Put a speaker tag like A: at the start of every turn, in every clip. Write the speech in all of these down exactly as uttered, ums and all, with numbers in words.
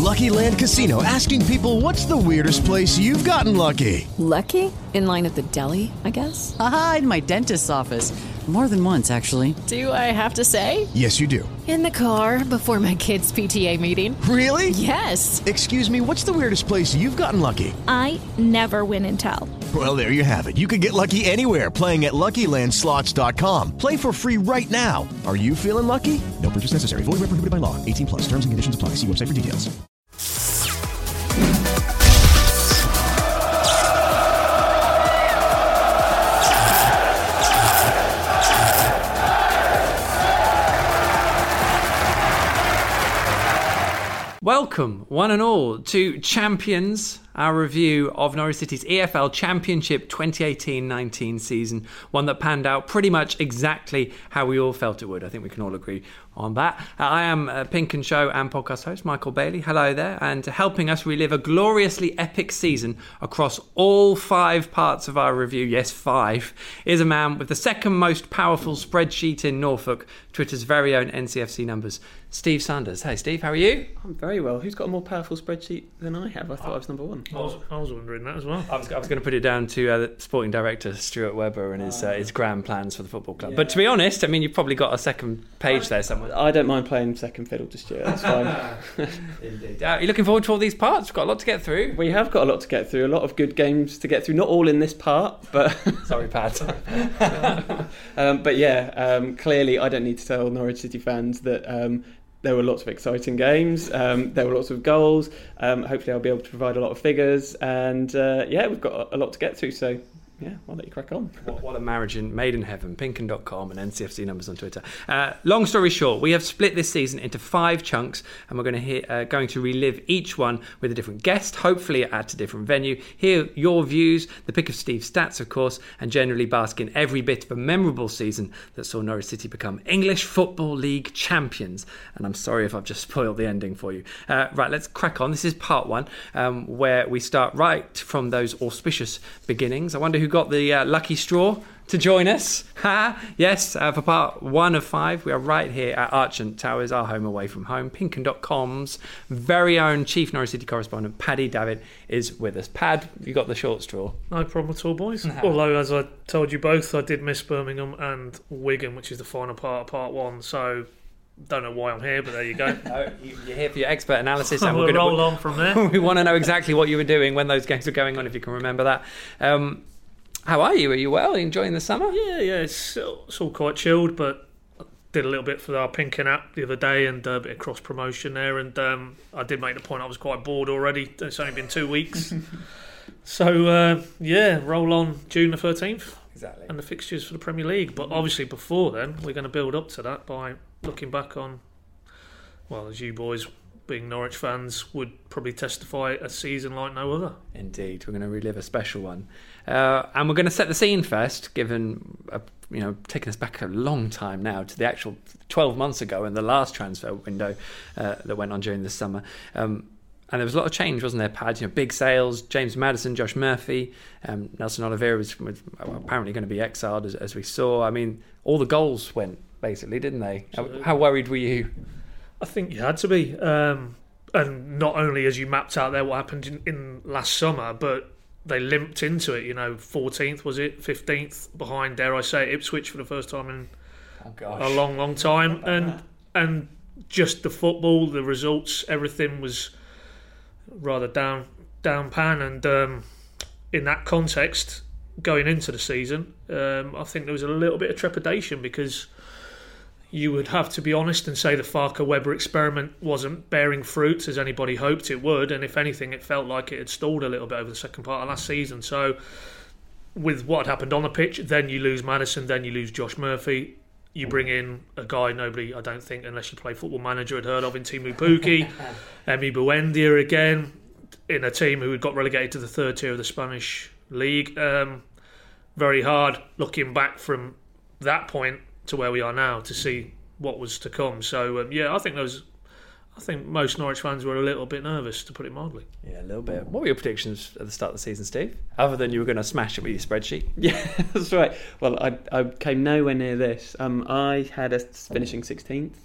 A: Lucky Land Casino, asking people, what's the weirdest place you've gotten lucky?
B: Lucky? In line at the deli, I guess?
C: Aha, in my dentist's office. More than once, actually.
B: Do I have to say?
A: Yes, you do.
B: In the car before my kids' P T A meeting.
A: Really?
B: Yes.
A: Excuse me, what's the weirdest place you've gotten lucky?
D: I never win and tell.
A: Well, there you have it. You can get lucky anywhere, playing at Lucky Land Slots dot com. Play for free right now. Are you feeling lucky? No purchase necessary. Void where prohibited by law. eighteen plus. Terms and conditions apply. See website for details.
E: Welcome, one and all, to Champions, our review of Norwich City's E F L Championship twenty eighteen nineteen season, one that panned out pretty much exactly how we all felt it would. I think we can all agree on that. Uh, I am uh, Pink and Show and podcast host Michael Bailey. Hello there, and helping us relive a gloriously epic season across all five parts of our review, yes, five, is a man with the second most powerful spreadsheet in Norfolk, Twitter's very own N C F C numbers, Steve Sanders. Hey Steve, how are you?
F: I'm very well. Who's got a more powerful spreadsheet than I have? I thought I was number one.
G: I was, I was wondering that as well.
E: I was, I was going to put it down to uh, the sporting director Stuart Webber and his, uh, his grand plans for the football club.
F: Yeah.
E: But to be honest, I mean, you've probably got a second page there somewhere.
F: I don't mind playing second fiddle to Stuart. That's fine.
E: Indeed. Uh, are you looking forward to all these parts? We've got a lot to get through.
F: We have got a lot to get through. A lot of good games to get through. Not all in this part, but
E: sorry, Pat.
F: um, but yeah, um, clearly, I don't need to tell Norwich City fans that. Um, There were lots of exciting games. Um, there were lots of goals. Um, hopefully, I'll be able to provide a lot of figures. And uh, yeah, we've got a lot to get through. So yeah, I'll let you crack on.
E: What, what a marriage in, made in heaven. Pinken dot com and N C F C numbers on Twitter. Uh, long story short, we have split this season into five chunks, and we're going to hear, uh, going to relive each one with a different guest, hopefully at a different venue. Hear your views, the pick of Steve's stats, of course, and generally bask in every bit of a memorable season that saw Norwich City become English Football League champions. And I'm sorry if I've just spoiled the ending for you. Uh, right, let's crack on. This is part one, um, where we start right from those auspicious beginnings. I wonder who got the uh, lucky straw to join us. Ha! Yes, uh, for part one of five, we are right here at Archant Towers, our home away from home. Pinken dot com's very own chief Norwich City correspondent, Paddy Davitt, is with us. Pad, you got the short straw.
G: No problem at all, boys. Although, as I told you both, I did miss Birmingham and Wigan, which is the final part of part one, so don't know why I'm here, but there you go.
E: No, you're here for your expert analysis, and
G: we'll
E: we're going
G: to roll on from there.
E: We want to know exactly what you were doing when those games were going on, if you can remember that. Um, how are you? Are you well? Are you enjoying the summer?
G: Yeah, yeah, it's, it's all quite chilled, but I did a little bit for our Pinken app the other day and a bit of cross promotion there, and um, I did make the point I was quite bored already. It's only been two weeks. so, uh, yeah, roll on June the thirteenth.
E: Exactly.
G: And the fixtures for the Premier League. But obviously before then, we're going to build up to that by looking back on, well, as you boys being Norwich fans would probably testify, a season like no other.
E: Indeed, we're going to relive a special one. Uh, and we're going to set the scene first, given, uh, you know, taking us back a long time now to the actual twelve months ago and the last transfer window uh, that went on during the summer. Um, and there was a lot of change, wasn't there, Pad? You know, big sales, James Maddison, Josh Murphy, um, Nelson Oliveira was, was apparently going to be exiled, as, as we saw. I mean, all the goals went, basically, didn't they? How, how worried were you?
G: I think you had to be. Um, and not only as you mapped out there what happened in, in last summer, but they limped into it, you know, fourteenth, was it? fifteenth, behind, dare I say, Ipswich for the first time in
E: oh, gosh.
G: a long, long time. And that. and just the football, the results, everything was rather down, down pan. And um, in that context, going into the season, um, I think there was a little bit of trepidation because you would have to be honest and say the Farke-Weber experiment wasn't bearing fruit as anybody hoped it would, and if anything, it felt like it had stalled a little bit over the second part of last season. So, with what had happened on the pitch, then you lose Maddison, then you lose Josh Murphy. You bring in a guy nobody, I don't think, unless you play Football Manager, had heard of in Timu Pukki, Emi Buendia again, in a team who had got relegated to the third tier of the Spanish league. Um, very hard looking back from that point to where we are now to see what was to come. So um, yeah, I think those, I think most Norwich fans were a little bit nervous, to put it mildly.
E: Yeah, a little bit. What were your predictions at the start of the season, Steve? Other than you were going to smash it with your spreadsheet.
F: Yeah, that's right. Well, I I came nowhere near this. Um, I had us finishing sixteenth.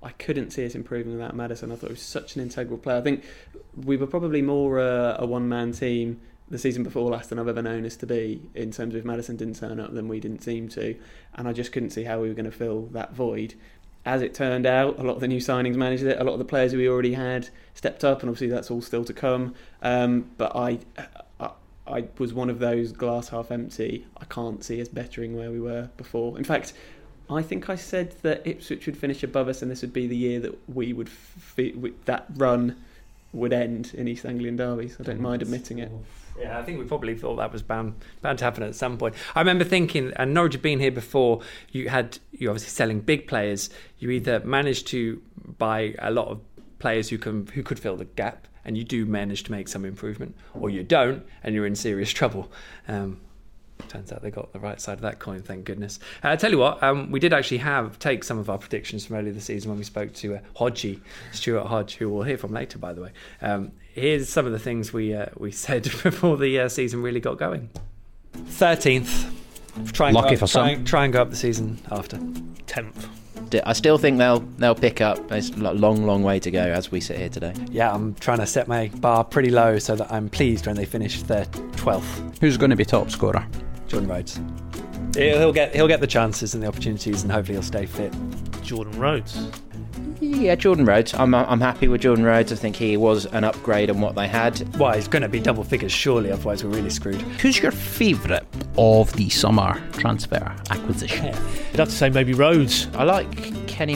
F: I couldn't see us improving without Maddison. I thought he was such an integral player. I think we were probably more uh, a one-man team the season before last than I've ever known us to be, in terms of if Maddison didn't turn up, then we didn't seem to. And I just couldn't see how we were going to fill that void. As it turned out, a lot of the new signings managed it. A lot of the players we already had stepped up, and obviously that's all still to come. Um, but I, I, I was one of those glass half empty. I can't see us bettering where we were before. In fact, I think I said that Ipswich would finish above us, and this would be the year that we would f- that run would end in East Anglian derbies. I don't mind admitting it.
E: Yeah, I think we probably thought that was bound bound to happen at some point. I remember thinking, and Norwich had been here before, you had you obviously selling big players. You either managed to buy a lot of players who can who could fill the gap, and you do manage to make some improvement, or you don't, and you're in serious trouble. Um, Turns out they got the right side of that coin, thank goodness. Uh, I tell you what, um, we did actually have take some of our predictions from earlier this season when we spoke to uh, Hodgie, Stuart Hodge, who we'll hear from later, by the way. Um, here's some of the things we uh, we said before the uh, season really got going. thirteenth. Try and
H: Lucky
E: up,
H: for
E: try,
H: some.
E: Try and go up the season after.
G: tenth.
H: I still think they'll they'll pick up. There's a long, long way to go as we sit here today.
E: Yeah, I'm trying to set my bar pretty low so that I'm pleased when they finish their twelfth.
I: Who's going to be top scorer?
E: Jordan Rhodes. He'll get he'll get the chances and the opportunities, and hopefully he'll stay fit.
G: Jordan Rhodes.
H: Yeah, Jordan Rhodes. I'm I'm happy with Jordan Rhodes. I think he was an upgrade on what they had.
E: Well, he's going to be double figures surely, otherwise we're really screwed.
I: Who's your favourite of the summer transfer acquisition?
G: I'd have to say maybe Rhodes.
H: I like Kenny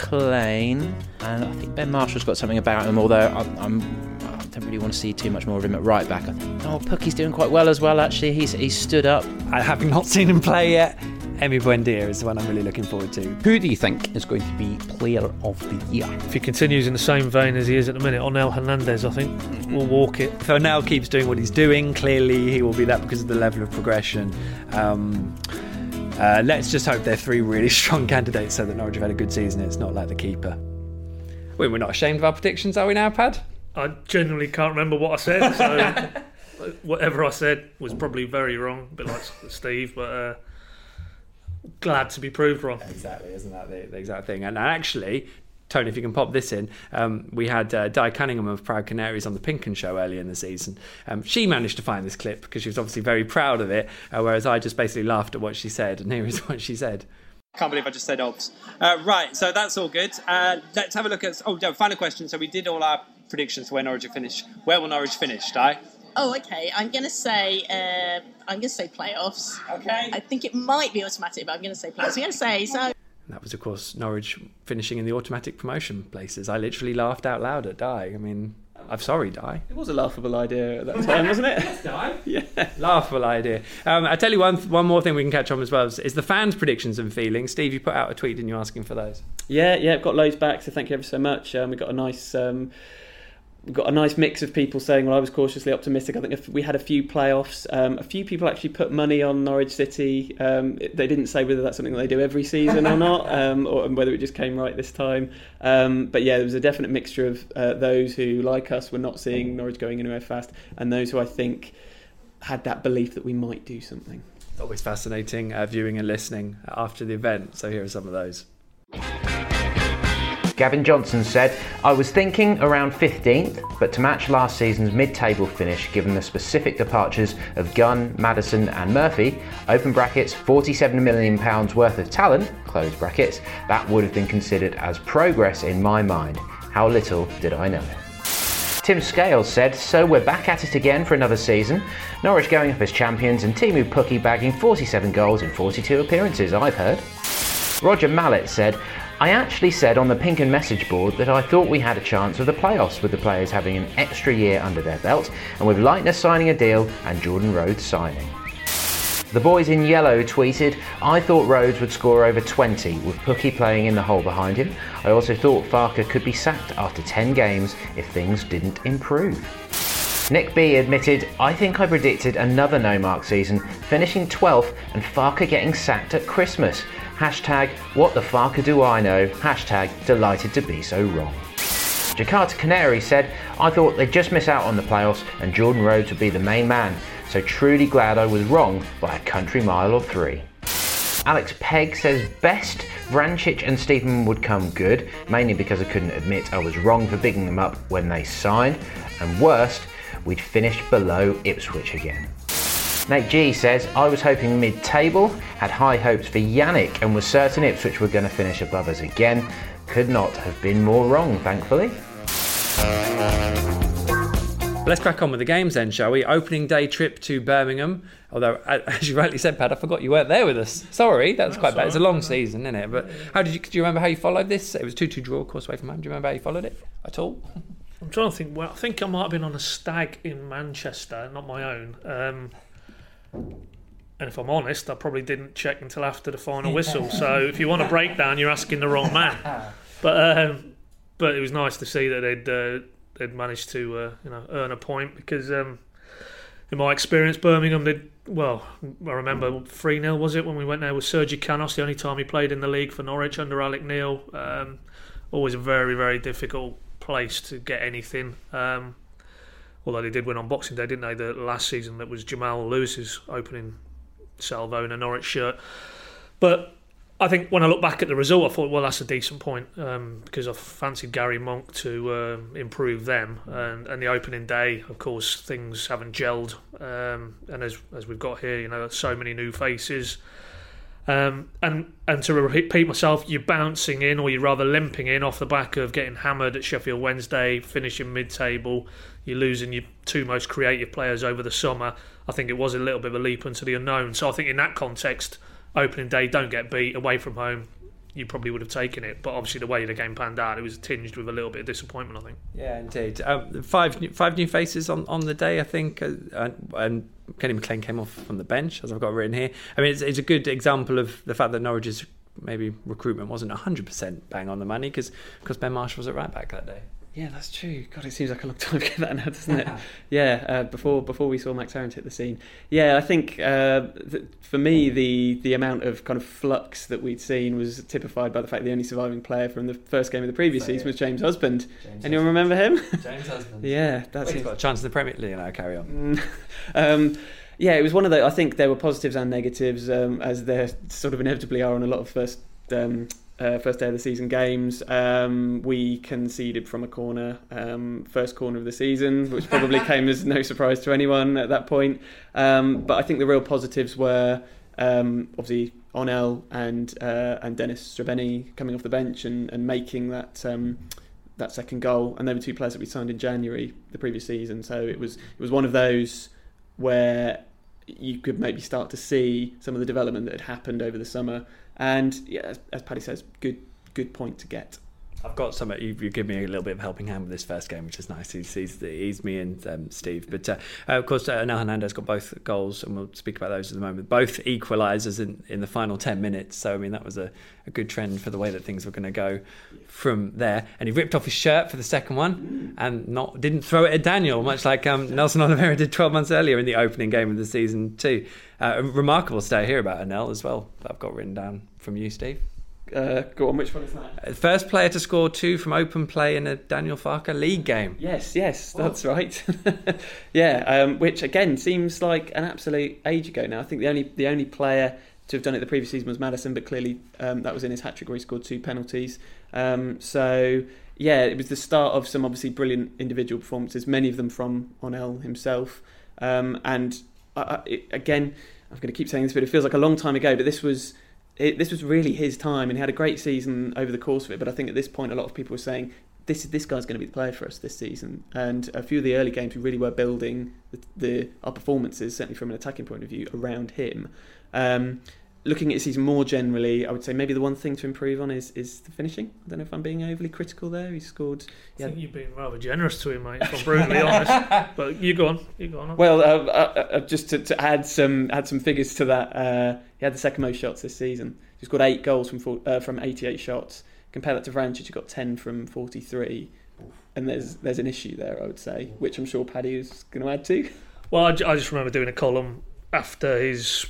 H: McLean, and I think Ben Marshall's got something about him. Although I'm, I'm I don't really want to see too much more of him at right back. I think, oh, Pookie's doing quite well as well. Actually, he's he's stood up.
E: I having not seen him play yet. Emi Buendia is the one I'm really looking forward to.
I: Who do you think is going to be Player of the Year?
G: If he continues in the same vein as he is at the minute, Onel Hernandez, I think, will walk it.
E: If Onel keeps doing what he's doing, clearly he will be that because of the level of progression. Um, uh, let's just hope they're three really strong candidates so that Norwich have had a good season. It's not like the keeper. Well, we're not ashamed of our predictions, are we now, Pad?
G: I genuinely can't remember what I said, so whatever I said was probably very wrong, a bit like Steve, but uh, glad to be proved wrong.
E: Exactly, isn't that the, the exact thing? And actually, Tony, if you can pop this in, um, we had uh, Di Cunningham of Proud Canaries on the Pinken Show earlier in the season. Um, she managed to find this clip because she was obviously very proud of it, uh, whereas I just basically laughed at what she said, and here is what she said.
J: Can't believe I just said odds. Uh, right, so that's all good. Uh, let's have a look at... Oh, no, final question. So we did all our predictions for where Norwich will finish. Where will Norwich finish, Di?
K: Oh, okay. I'm going to say... Uh, I'm going to say playoffs.
J: Okay.
K: I think it might be automatic, but I'm going to say playoffs. I'm going to say... so.
E: That was, of course, Norwich finishing in the automatic promotion places. I literally laughed out loud at Di. I mean... I'm sorry, Di.
F: It was a laughable idea at that time, wasn't it?
E: Yes, Di.
F: Yeah.
E: Laughable idea. Um, I tell you one one more thing we can catch on as well is, is the fans' predictions and feelings. Steve, you put out a tweet, didn't you, asking for those?
F: Yeah, yeah, I've got loads back, so thank you ever so much. Um, we got a nice... Um, We've got a nice mix of people saying, well, I was cautiously optimistic. I think if we had a few playoffs. Um, a few people actually put money on Norwich City. Um, they didn't say whether that's something that they do every season or not, um, or whether it just came right this time. Um, but yeah, there was a definite mixture of uh, those who, like us, were not seeing Norwich going anywhere fast, and those who I think had that belief that we might do something.
E: It's always fascinating uh, viewing and listening after the event. So here are some of those.
L: Gavin Johnson said, I was thinking around fifteenth, but to match last season's mid-table finish, given the specific departures of Gunn, Maddison and Murphy, open brackets, forty-seven million pounds worth of talent, close brackets, that would have been considered as progress in my mind. How little did I know. Tim Scales said, so we're back at it again for another season. Norwich going up as champions and Timu Pukki bagging forty-seven goals in forty-two appearances, I've heard. Roger Mallet said, I actually said on the Pinken message board that I thought we had a chance of the playoffs with the players having an extra year under their belt and with Leitner signing a deal and Jordan Rhodes signing. The boys in yellow tweeted, I thought Rhodes would score over twenty with Pukki playing in the hole behind him. I also thought Farke could be sacked after ten games if things didn't improve. Nick B admitted, I think I predicted another no-mark season, finishing twelfth and Farke getting sacked at Christmas. Hashtag, what the Farke do I know? Hashtag, delighted to be so wrong. Jakarta Canary said, I thought they'd just miss out on the playoffs and Jordan Rhodes would be the main man, so truly glad I was wrong by a country mile or three. Alex Pegg says best, Vrancic and Stephen would come good, mainly because I couldn't admit I was wrong for bigging them up when they signed, and worst, we'd finished below Ipswich again. Nate G says, I was hoping mid-table, had high hopes for Yannick and was certain Ipswich were going to finish above us again. Could not have been more wrong, thankfully.
E: Let's crack on with the games then, shall we? Opening day trip to Birmingham. Although, as you rightly said, Pat, I forgot you weren't there with us. Sorry, that's, that's quite bad. It's a long season, isn't it? But how did you? Do you remember how you followed this? It was two two draw, of course, away from home. Do you remember how you followed it at all?
G: I'm trying to think. Well, I think I might have been on a stag in Manchester, not my own. Um, and if I'm honest, I probably didn't check until after the final whistle. So if you want a breakdown, you're asking the wrong man. But um, but it was nice to see that they'd. Uh, They'd managed to, uh, you know, earn a point because, um, in my experience, Birmingham did well. I remember three nil was it when we went there with Sergi Canos, the only time he played in the league for Norwich under Alec Neil. Um, always a very, very difficult place to get anything. Um, although they did win on Boxing Day, didn't they? The last season that was Jamal Lewis's opening salvo in a Norwich shirt, but. I think when I look back at the result, I thought, well, that's a decent point um, because I fancied Gary Monk to uh, improve them. And, and the opening day, of course, things haven't gelled. Um, and as as we've got here, you know, so many new faces. Um, and and to repeat myself, you're bouncing in, or you're rather limping in off the back of getting hammered at Sheffield Wednesday, finishing mid-table. You're losing your two most creative players over the summer. I think it was a little bit of a leap into the unknown. So I think in that context, opening day, don't get beat away from home, you probably would have taken it. But obviously the way the game panned out, it was tinged with a little bit of disappointment, I think.
E: Yeah, indeed. Um, five new, five new faces on, on the day, I think, uh, and, and Kenny McLean came off from the bench, as I've got written here. I mean, it's, it's a good example of the fact that Norwich's maybe recruitment wasn't one hundred percent bang on the money because Ben Marsh was at right back that day.
F: Yeah, that's true. God, it seems like a long time ago that now, doesn't it? yeah, uh, before before we saw Max Tarrant hit the scene. Yeah, I think uh, th- for me the the amount of kind of flux that we'd seen was typified by the fact the only surviving player from the first game of the previous so, season was James Husband. James Anyone Husband. Remember him?
E: James Husband.
F: yeah, that's
E: well, he's got a chance in the Premier League. Now carry on.
F: um, yeah, it was one of the. I think there were positives and negatives, um, as there sort of inevitably are on a lot of first. Um, Uh, first day of the season games. Um, we conceded from a corner, um, first corner of the season, which probably came as no surprise to anyone at that point. Um, but I think the real positives were um, obviously Onel and uh, and Dennis Strabeni coming off the bench and, and making that um, that second goal. And they were two players that we signed in January the previous season. So it was it was one of those where you could maybe start to see some of the development that had happened over the summer. And yeah, as, as Paddy says, good good point to get.
E: I've got some. You, you give me a little bit of a helping hand with this first game, which is nice. He's, he's, he's me and um, Steve. But uh, uh, of course, uh, Nel Hernandez got both goals, and we'll speak about those in a moment. Both equalisers in, in the final ten minutes. So I mean, that was a, a good trend for the way that things were going to go from there. And he ripped off his shirt for the second one, and not didn't throw it at Daniel, much like um, Nelson Oliveira did twelve months earlier in the opening game of the season too. Uh, a remarkable stat here about Anel as well that I've got written down from you, Steve.
F: Uh, go on, which one is that?
E: First player to score two from open play in a Daniel Farke league game.
F: Yes, yes, Whoa. That's right. yeah, um, which again seems like an absolute age ago now. I think the only the only player to have done it the previous season was Maddison, but clearly um, that was in his hat-trick where he scored two penalties. Um, so yeah, it was the start of some obviously brilliant individual performances, many of them from Onel himself. Um, and I, it, again, I'm going to keep saying this, but it feels like a long time ago, but this was... It, this was really his time, and he had a great season over the course of it. But I think at this point, a lot of people were saying, "This this guy's going to be the player for us this season." And a few of the early games, we really were building the, the our performances, certainly from an attacking point of view, around him. Um, looking at his season more generally, I would say maybe the one thing to improve on is is the finishing. I don't know if I'm being overly critical there. He scored.
G: I think you've been rather generous to him, mate. If I'm brutally honest, but you go on, you go on.
F: Well, uh, uh, uh, just to, to add some add some figures to that, uh, he had the second most shots this season. He's got eight goals from four, uh, from eighty-eight shots. Compare that to Vrancic, who got ten from forty-three, and there's there's an issue there, I would say, which I'm sure Paddy is going to add to.
G: Well, I, I just remember doing a column after his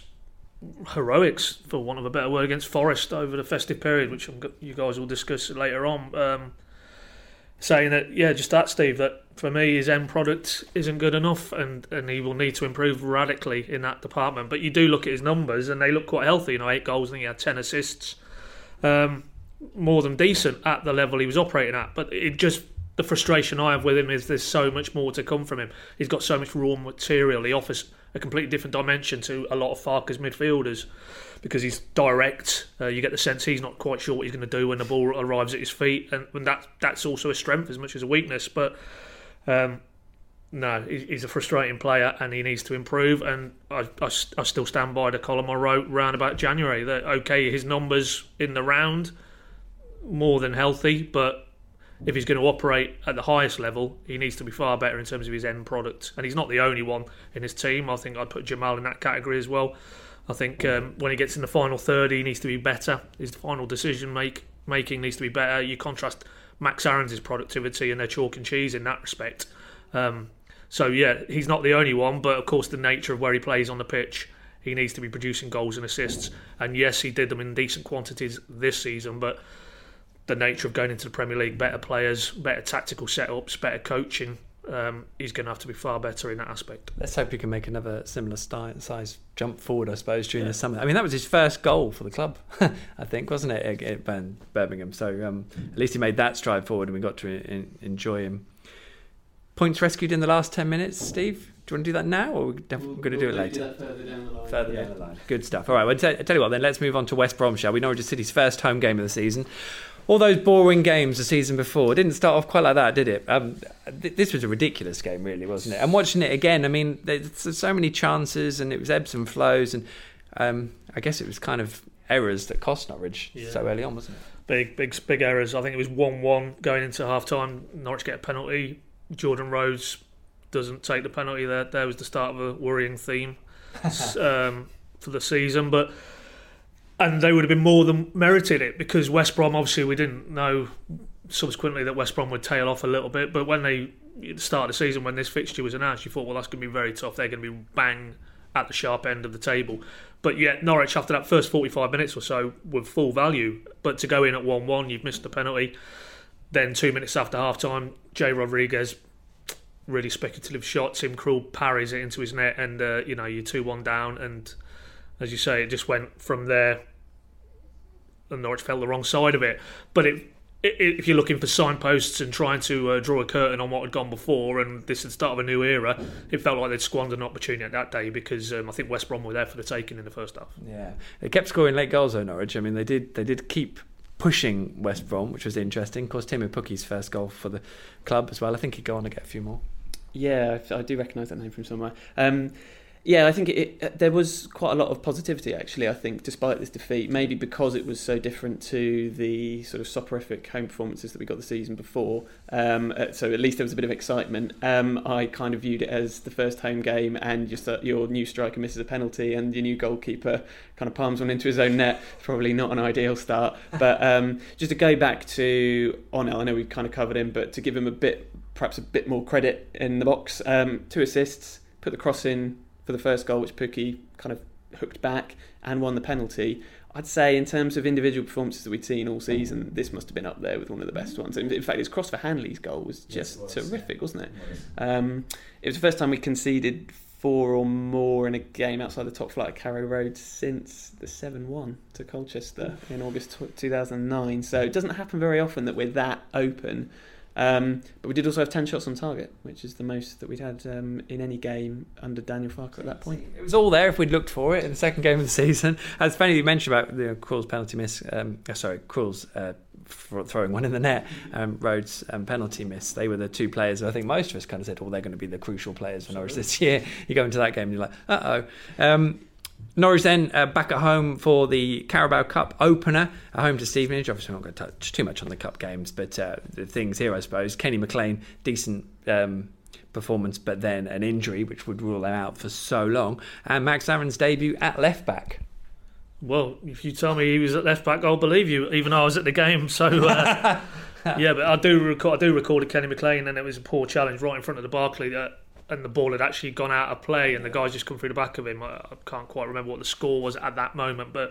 G: heroics, for want of a better word, against Forest over the festive period, which I'm, you guys will discuss later on. Um, saying that, yeah, just that, Steve, that for me his end product isn't good enough and, and he will need to improve radically in that department. But you do look at his numbers and they look quite healthy. You know, eight goals, I think he had ten assists. Um, more than decent at the level he was operating at. But it just, the frustration I have with him is there's so much more to come from him. He's got so much raw material. He offers a completely different dimension to a lot of Farke's midfielders because he's direct. Uh, you get the sense he's not quite sure what he's going to do when the ball arrives at his feet, and, and that that's also a strength as much as a weakness. But um, no, he's a frustrating player and he needs to improve. And I, I, I still stand by the column I wrote round about January that okay, his numbers in the round more than healthy, but if he's going to operate at the highest level, he needs to be far better in terms of his end product. And he's not the only one in his team. I think I'd put Jamal in that category as well. I think um, when he gets in the final third, he needs to be better. His final decision make, making needs to be better. You contrast Max Aarons' productivity and their chalk and cheese in that respect. Um, so, yeah, he's not the only one, but of course the nature of where he plays on the pitch, he needs to be producing goals and assists. And yes, he did them in decent quantities this season, but the nature of going into the Premier League, better players, better tactical setups, better coaching, um, he's going to have to be far better in that aspect.
E: Let's hope he can make another similar size jump forward, I suppose, during yeah. the summer. I mean, that was his first goal for the club, I think, wasn't it, at Birmingham? So um, at least he made that stride forward and we got to in, enjoy him. Points rescued in the last ten minutes, Steve? Do you want to do that now, or are we definitely we'll, going to do it later?
F: Do that further down the line.
E: Further
F: yeah.
E: down the line. Good stuff. All right, well, t- tell you what, then let's move on to West Brom, shall we? Norwich City's first home game of the season. All those boring games the season before, it didn't start off quite like that, did it? Um, th- this was a ridiculous game, really, wasn't it? And watching it again, I mean, there's so many chances and it was ebbs and flows, and um, I guess it was kind of errors that cost Norwich yeah. so early on, wasn't it?
G: Big, big, big errors. I think it was one one going into half-time. Norwich get a penalty. Jordan Rhodes doesn't take the penalty. There, there was the start of a worrying theme um, for the season, but. And they would have been more than merited it because West Brom, obviously, we didn't know subsequently that West Brom would tail off a little bit. But when they, at the start of the season, when this fixture was announced, you thought, well, that's going to be very tough. They're going to be bang at the sharp end of the table. But yet, Norwich, after that first forty-five minutes or so, were full value. But to go in at one one, you've missed the penalty. Then two minutes after half-time, Jay Rodriguez, really speculative shot. Tim Krul parries it into his net and, uh, you know, you're two one down. And as you say, it just went from there. And Norwich felt the wrong side of it. But it, it, if you're looking for signposts and trying to uh, draw a curtain on what had gone before, and this is the start of a new era, it felt like they'd squandered an opportunity that day because um, I think West Brom were there for the taking in the first half.
E: Yeah, they kept scoring late goals though, Norwich. I mean, they did they did keep pushing West Brom, which was interesting. Of course, Timo Pukki's first goal for the club as well. I think he'd go on to get a few more.
F: Yeah, I do recognise that name from somewhere. Um, Yeah, I think it, it, there was quite a lot of positivity, actually, I think, despite this defeat. Maybe because it was so different to the sort of soporific home performances that we got the season before. Um, so at least there was a bit of excitement. Um, I kind of viewed it as the first home game and just uh, your new striker misses a penalty and your new goalkeeper kind of palms one into his own net. Probably not an ideal start. But um, just to go back to Onel, I know we kind of covered him, but to give him a bit, perhaps a bit more credit in the box. Um, two assists, put the cross in for the first goal, which Pukki kind of hooked back and won the penalty. I'd say in terms of individual performances that we'd seen all season, this must have been up there with one of the best ones. In fact, his cross for Hanley's goal was just yes, it was, terrific, yeah. wasn't it? It was. Um, it was the first time we conceded four or more in a game outside the top flight of Carrow Road since the seven one to Colchester in August two thousand nine. So it doesn't happen very often that we're that open. Um, but we did also have ten shots on target, which is the most that we'd had um, in any game under Daniel Farke at that point.
E: It was all there if we'd looked for it in the second game of the season. It's funny you mentioned about the you know, Krul's penalty miss. Um, oh, sorry, Krul's uh, throwing one in the net. Um, Rhodes' um, penalty miss. They were the two players. I think most of us kind of said, "Oh, they're going to be the crucial players for Norwich this year." You go into that game and you're like, "Uh oh." Um, Norwich then uh, back at home for the Carabao Cup opener, at home to Stevenage. Obviously, I'm not going to touch too much on the cup games, but uh, the things here, I suppose. Kenny McLean, decent um, performance, but then an injury, which would rule him out for so long. And Max Aarons' debut at left back.
G: Well, if you tell me he was at left back, I'll believe you, even though I was at the game. So, uh, yeah, but I do record, I do record Kenny McLean, and it was a poor challenge right in front of the Barclay. Uh, and the ball had actually gone out of play and the guy's just come through the back of him. I, I can't quite remember what the score was at that moment, but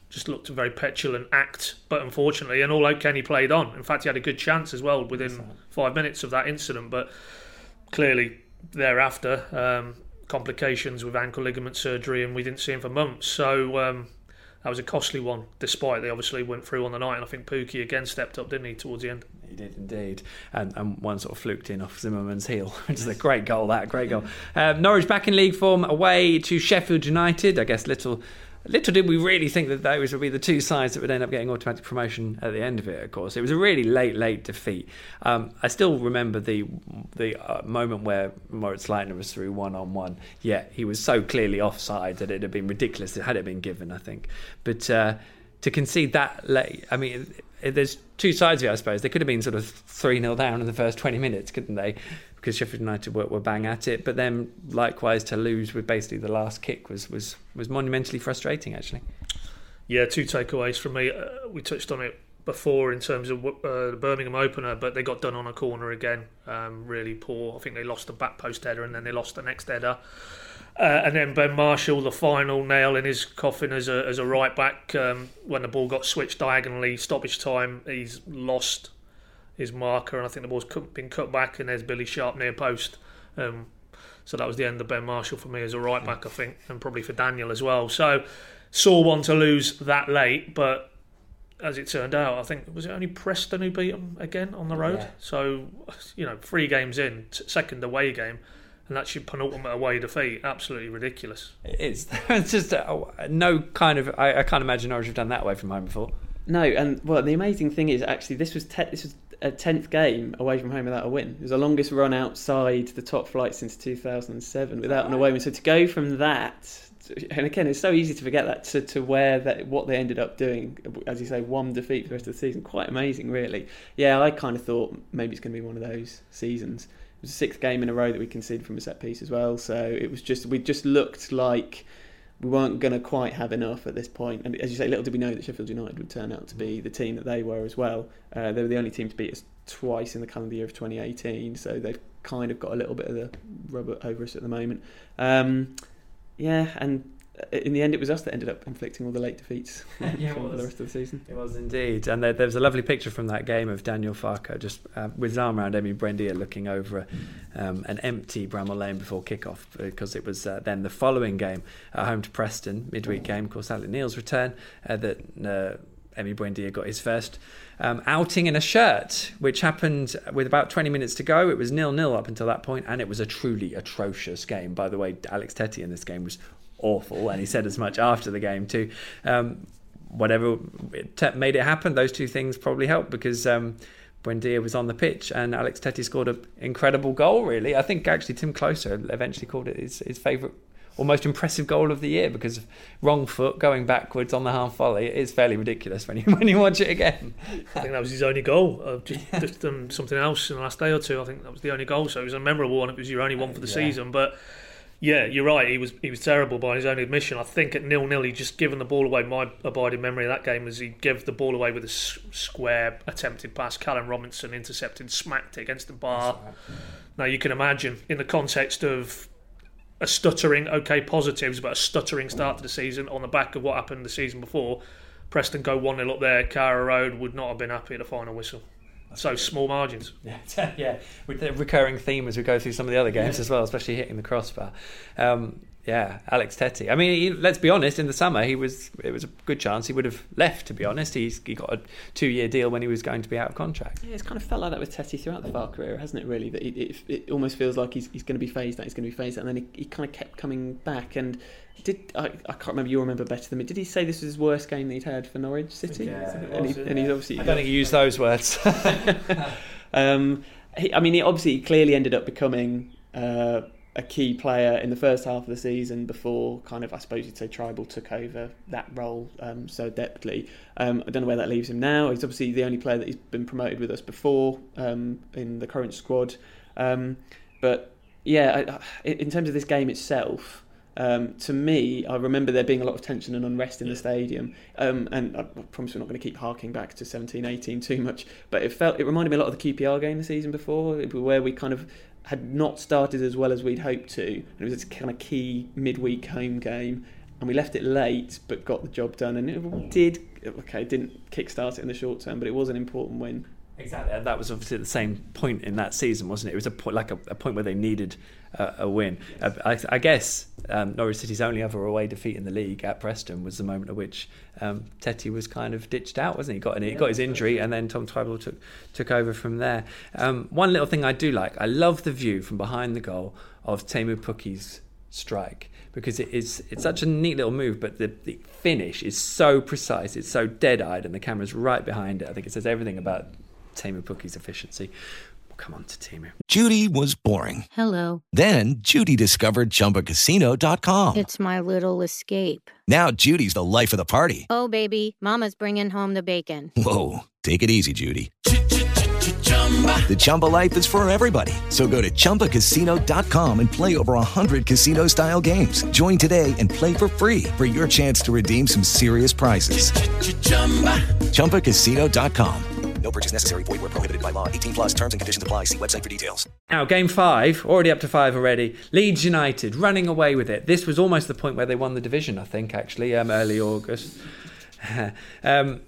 G: just looked a very petulant act, but unfortunately, and all out Kenny played on. In fact, he had a good chance as well within five minutes of that incident, but clearly thereafter, um, complications with ankle ligament surgery, and we didn't see him for months. So um, that was a costly one, despite they obviously went through on the night, and I think Pukki again stepped up, didn't he, towards the end?
E: He did indeed, and, and one sort of fluked in off Zimmerman's heel, which is a great goal. That great goal. Um, Norwich back in league form away to Sheffield United. I guess little, little did we really think that those would be the two sides that would end up getting automatic promotion at the end of it. Of course, it was a really late, late defeat. Um, I still remember the the uh, moment where Moritz Leitner was through one on one. Yeah, he was so clearly offside that it'd have been ridiculous had it been given, I think, but. Uh, To concede that late, I mean, there's two sides of it, I suppose. They could have been sort of three nil down in the first twenty minutes, couldn't they? Because Sheffield United were, were bang at it. But then, likewise, to lose with basically the last kick was was, was monumentally frustrating, actually.
G: Yeah, two takeaways from me. Uh, we touched on it before in terms of uh, the Birmingham opener, but they got done on a corner again. Um, really poor. I think they lost the back post header and then they lost the next header. Uh, and then Ben Marshall, the final nail in his coffin as a as a right back, um, when the ball got switched diagonally, stoppage time, he's lost his marker, and I think the ball's cut, been cut back, and there's Billy Sharp near post. Um, so that was the end of Ben Marshall for me as a right back, I think, and probably for Daniel as well. So saw one to lose that late, but as it turned out, I think, was it only Preston who beat them again on the road? Yeah. So, you know, three games in, second away game, and that's your penultimate away defeat. Absolutely ridiculous.
E: It's, it's just uh, no kind of. I, I can't imagine Norwich have done that away from home before.
F: No, and well, the amazing thing is actually this was te- this was a tenth game away from home without a win. It was the longest run outside the top flight since two thousand seven without an away win. So to go from that, and again, it's so easy to forget that, to, to where that what they ended up doing, as you say, one defeat for the rest of the season. Quite amazing, really. Yeah, I kind of thought maybe it's going to be one of those seasons. It was the sixth game in a row that we conceded from a set piece as well. So it was just we just looked like we weren't going to quite have enough at this point. And as you say, little did we know that Sheffield United would turn out to be the team that they were as well. Uh, they were the only team to beat us twice in the calendar year of twenty eighteen, so they've kind of got a little bit of the rubber over us at the moment. Um, yeah, and in the end, it was us that ended up inflicting all the late defeats
E: yeah,
F: for the rest of the season.
E: It was indeed. And there, there was a lovely picture from that game of Daniel Farke just uh, with his arm around Emi Buendia looking over um, an empty Bramall Lane before kick-off, because it was uh, then the following game at home to Preston, midweek game, of course, Alec Neil's return, uh, that uh, Emi Buendia got his first um, outing in a shirt, which happened with about twenty minutes to go. It was nil-nil up until that point, and it was a truly atrocious game. By the way, Alex Tettey in this game was awful, and he said as much after the game too. Um, whatever it made it happen, those two things probably helped, because um, Buendia was on the pitch and Alex Tettey scored an incredible goal, really. I think actually Tim Closer eventually called it his, his favourite or most impressive goal of the year, because of wrong foot going backwards on the half volley. It is fairly ridiculous when you when you watch it again.
G: I think that was his only goal. I've just, yeah. just done something else in the last day or two. I think that was the only goal, so it was a memorable one. It was your only one for the yeah. season, but yeah, you're right. He was he was terrible by his own admission. I think at nil-nil, he just given the ball away. My abiding memory of that game was he gave the ball away with a s- square attempted pass. Callum Robinson intercepted, smacked it against the bar. Right. Now you can imagine, in the context of a stuttering, okay, positives, but a stuttering start to the season on the back of what happened the season before, Preston go one nil up there. Carrow Road would not have been happy at the final whistle. So small margins.
E: Yeah, yeah. With the recurring theme as we go through some of the other games yeah. as well, especially hitting the crossbar. Um, yeah, Alex Tettey. I mean, he, let's be honest. In the summer, he was. It was a good chance he would have left. To be honest, he's he got a two-year deal when he was going to be out of contract.
F: Yeah, it's kind of felt like that with Tettey throughout the Farke career, hasn't it? Really, that it, it, it almost feels like he's he's going to be phased out. He's going to be phased out, and then he, he kind of kept coming back. And did I, I can't remember. You remember better than me. Did he say this was his worst game that he'd had for Norwich City?
E: Yeah,
F: and, he, and he's obviously.
E: I don't think he used those words.
F: um, he, I mean, he obviously clearly ended up becoming Uh, a key player in the first half of the season before kind of, I suppose you'd say, Tribal took over that role um, so adeptly. Um, I don't know where that leaves him now. He's obviously the only player that he's been promoted with us before um, in the current squad. Um, but yeah, I, in terms of this game itself, um, to me, I remember there being a lot of tension and unrest in the stadium. Um, and I promise we're not going to keep harking back to seventeen eighteen too much, but it felt it reminded me a lot of the Q P R game the season before, where we kind of had not started as well as we'd hoped to, and it was this kind of key midweek home game, and we left it late, but got the job done, and it did. Okay, it didn't kickstart it in the short term, but it was an important win.
E: Exactly, and that was obviously at the same point in that season, wasn't it? It was a point, like a, a point where they needed uh, a win. Uh, I, I guess um, Norwich City's only other away defeat in the league at Preston was the moment at which um, Teti was kind of ditched out, wasn't he? He got, an, he got his injury, and then Tom Twybull took took over from there. Um, one little thing I do like, I love the view from behind the goal of Teemu Pukki's strike, because it is it's such a neat little move, but the, the finish is so precise, it's so dead-eyed, and the camera's right behind it. I think it says everything about Teemu Pukki's efficiency. Well, come on to Teemu.
A: Judy was boring.
M: Hello.
A: Then Judy discovered Chumba Casino dot com.
M: It's my little escape.
A: Now Judy's the life of the party.
M: Oh, baby, mama's bringing home the bacon.
A: Whoa, take it easy, Judy. The Chumba life is for everybody. So go to Chumba Casino dot com and play over one hundred casino-style games. Join today and play for free for your chance to redeem some serious prizes. Chumba Casino dot com. No purchase necessary. Void where prohibited by law. eighteen plus terms and conditions apply. See website for details.
E: Now, game five, already up to five already. Leeds United running away with it. This was almost the point where they won the division, I think, actually, um, early August. um,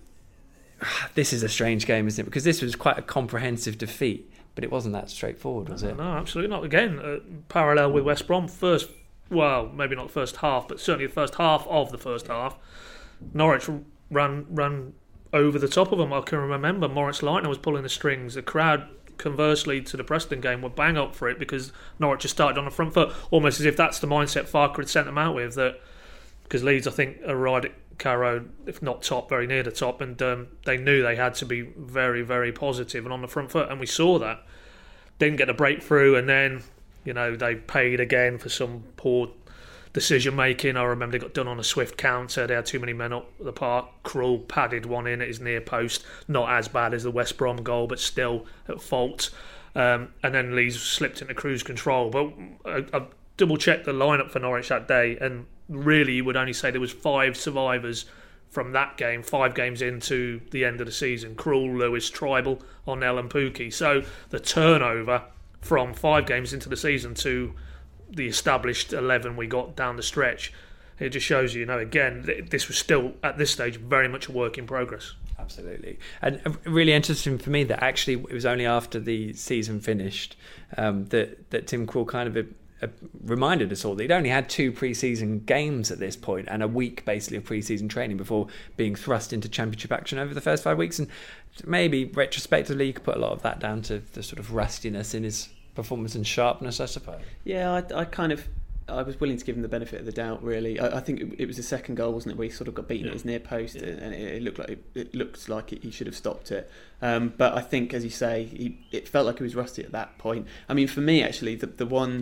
E: this is a strange game, isn't it? Because this was quite a comprehensive defeat, but it wasn't that straightforward, was it?
G: No, absolutely not. Again, uh, parallel with West Brom. First, well, maybe not the first half, but certainly the first half of the first half. Norwich ran ran over the top of them. I can remember Moritz Leitner was pulling the strings. The crowd, conversely to the Preston game, were bang up for it because Norwich just started on the front foot, almost as if that's the mindset Farke had sent them out with. That because Leeds, I think, are right at Carrow, if not top, very near the top, and um, they knew they had to be very, very positive and on the front foot, and we saw that. Didn't get a breakthrough, and then, you know, they paid again for some poor decision making. I remember they got done on a swift counter. They had too many men up the park. Krul padded one in at his near post. Not as bad as the West Brom goal, but still at fault. Um, and then Leeds slipped into cruise control. But I, I double checked the lineup for Norwich that day, and really you would only say there was five survivors from that game, five games into the end of the season. Krul, Lewis, Trybull, O'Neill and Pukki. So the turnover from five games into the season to the established eleven we got down the stretch, it just shows you, you know, again, this was still, at this stage, very much a work in progress.
E: Absolutely. And really interesting for me that actually it was only after the season finished um, that, that Tim Krul kind of uh, reminded us all that he'd only had two pre-season games at this point and a week basically of pre-season training before being thrust into championship action over the first five weeks. And maybe retrospectively you could put a lot of that down to the sort of rustiness in his performance and sharpness, I suppose.
F: Yeah, I, I kind of, I was willing to give him the benefit of the doubt. Really, I, I think it, it was the second goal, wasn't it, where he sort of got beaten yeah. at his near post, yeah. and it, it looked like it, it looks like it, he should have stopped it. Um, but I think, as you say, he, it felt like he was rusty at that point. I mean, for me, actually, the the one,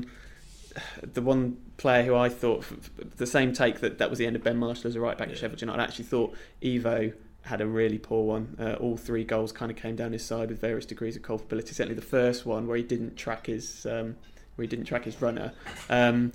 F: the one player who I thought, the same take that that was the end of Ben Marshall as a right back yeah. at Sheffield United. I actually thought Evo had a really poor one. Uh, all three goals kind of came down his side with various degrees of culpability. Certainly the first one, where he didn't track his um, where he didn't track his runner, um,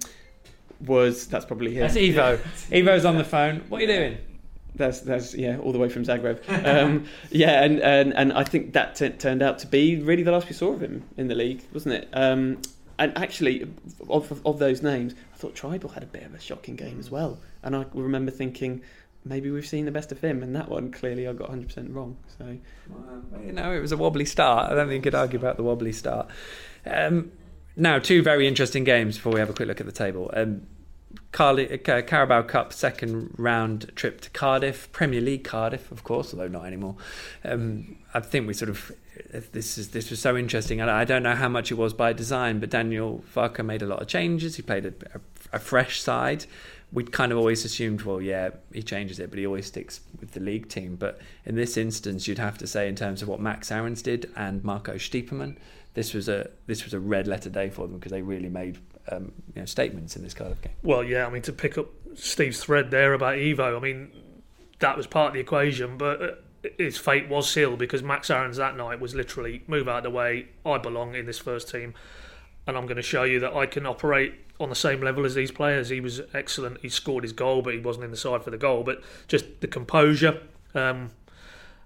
F: was that's probably him.
E: That's Evo. Evo's on the phone. What are you doing?
F: That's that's yeah, all the way from Zagreb. Um, yeah, and, and and I think that t- turned out to be really the last we saw of him in the league, wasn't it? Um, and actually, of of those names, I thought Trybull had a bit of a shocking game as well. And I remember thinking, maybe we've seen the best of him, and that one clearly I got one hundred percent wrong. So,
E: well, you know, it was a wobbly start. I don't think you could argue about the wobbly start. Um, now, two very interesting games before we have a quick look at the table. Um, Carli- uh, Carabao Cup second round trip to Cardiff, Premier League Cardiff, of course, although not anymore. Um, I think we sort of this is this was so interesting, and I don't know how much it was by design, but Daniel Farke made a lot of changes. He played a, a, a fresh side. We'd kind of always assumed, well, yeah, he changes it, but he always sticks with the league team. But in this instance, you'd have to say, in terms of what Max Aarons did and Marco Stiepermann, this was a this was a red letter day for them, because they really made um, you know, statements in this kind of game.
G: Well, yeah, I mean, to pick up Steve's thread there about Evo, I mean, that was part of the equation, but his fate was sealed, because Max Aarons that night was literally, move out of the way, I belong in this first team, and I'm going to show you that I can operate on the same level as these players. He was excellent. He scored his goal, but he wasn't in the side for the goal. But just the composure, um,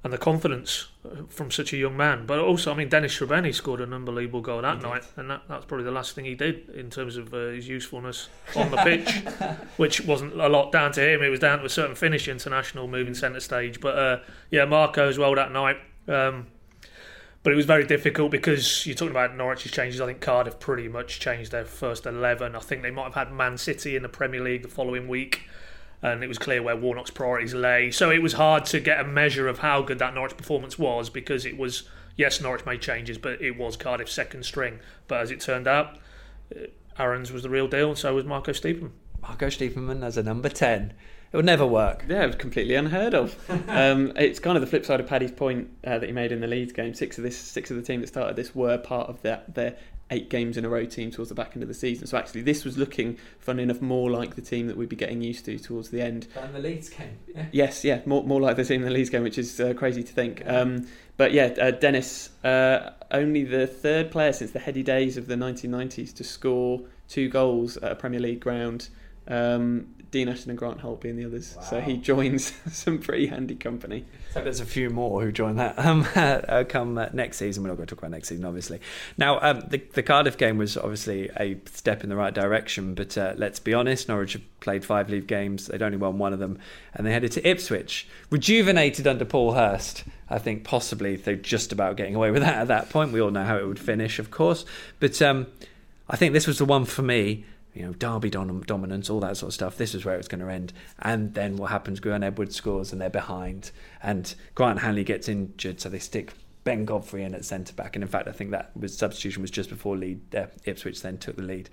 G: and the confidence from such a young man. But also, I mean, Dennis Srbeny scored an unbelievable goal that night, and that, that's probably the last thing he did in terms of uh, his usefulness on the pitch, which wasn't a lot down to him. It was down to a certain Finnish international moving centre stage. But uh, yeah, Marco as well that night. Um, but it was very difficult because you're talking about Norwich's changes. I think Cardiff pretty much changed their first eleven. I think they might have had Man City in the Premier League the following week, and it was clear where Warnock's priorities lay. So it was hard to get a measure of how good that Norwich performance was, because it was, yes, Norwich made changes, but it was Cardiff's second string. But as it turned out, Aarons was the real deal, and so was Marco Stiepermann.
E: Marco Stiepermann as a number ten. It would never work.
F: Yeah, it was completely unheard of. um, it's kind of the flip side of Paddy's point uh, that he made in the Leeds game. Six of this, six of the team that started this were part of that their eight games in a row team towards the back end of the season. So actually, this was looking, funny enough, more like the team that we'd be getting used to towards the end.
E: Than the Leeds game. Yeah.
F: Yes, yeah, more more like the team in the Leeds game, which is uh, crazy to think. Um, but yeah, uh, Dennis, uh, only the third player since the heady days of the nineteen nineties to score two goals at a Premier League ground. Um, Dean Ashton and Grant Holt being the others. Wow. So he joins some pretty handy company.
E: So there's a few more who join that um, uh, come uh, next season. We're not going to talk about next season, obviously. Now, um, the, the Cardiff game was obviously a step in the right direction, but uh, let's be honest, Norwich have played five league games. They'd only won one of them, and they headed to Ipswich. Rejuvenated under Paul Hurst. I think possibly they're just about getting away with that at that point. We all know how it would finish, of course. But um, I think this was the one for me. You know, Derby dom- dominance, all that sort of stuff. This is where it's going to end. And then what happens? Grant Edwards scores and they're behind. And Grant Hanley gets injured, so they stick Ben Godfrey in at centre-back. And in fact, I think that was substitution was just before lead, uh, Ipswich then took the lead.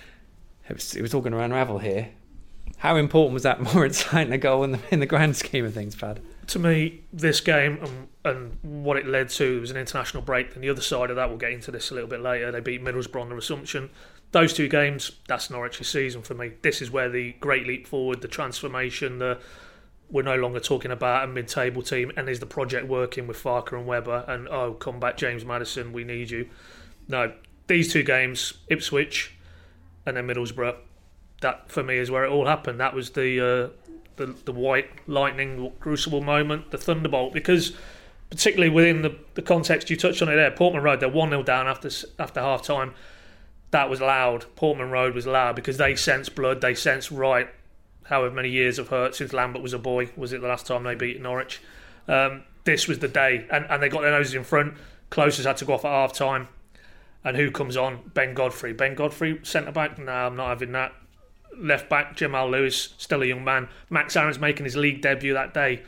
E: It was, it was all going to unravel here. How important was that Moritz Leitner goal in the, in the grand scheme of things, Pad?
G: To me, this game and, and what it led to was an international break. And the other side of that, we'll get into this a little bit later, they beat Middlesbrough on the resumption. Those two games, that's Norwich's season for me. This is where the great leap forward, the transformation, the we're no longer talking about a mid-table team, and is the project working with Farke and Webber, and oh, come back James Maddison, we need you. No, these two games, Ipswich and then Middlesbrough, that for me is where it all happened. That was the uh, the, the white lightning crucible moment, the thunderbolt, because particularly within the, the context, you touched on it there, Portman Road, they're one nil down after after half-time. That was loud. Portman Road was loud because they sensed blood. They sensed, right, however many years have hurt since Lambert was a boy. Was it the last time they beat Norwich? Um, this was the day. And, and they got their noses in front. Closers had to go off at half time. And who comes on? Ben Godfrey. Ben Godfrey, centre-back? No, I'm not having that. Left-back, Jamal Lewis, still a young man. Max Aarons making his league debut that day.